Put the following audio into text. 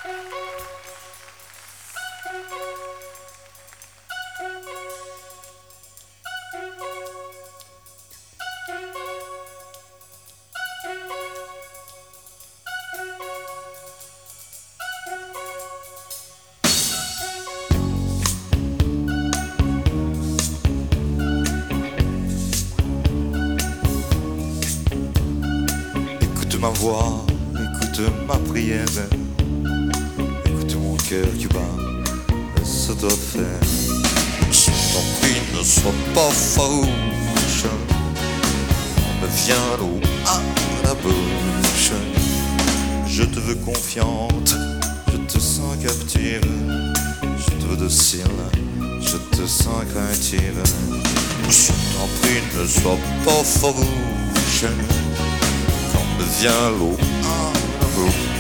Ma voix, écoute ma prière, écoute mon cœur qui bat, laisse te faire. Je t'en prie, ne sois pas farouche, me vient l'eau à la bouche. Je te veux confiante, je te sens captive, je te veux docile, je te sens craintive. Je t'en prie, ne sois pas farouche, me vient l'eau à la bouche.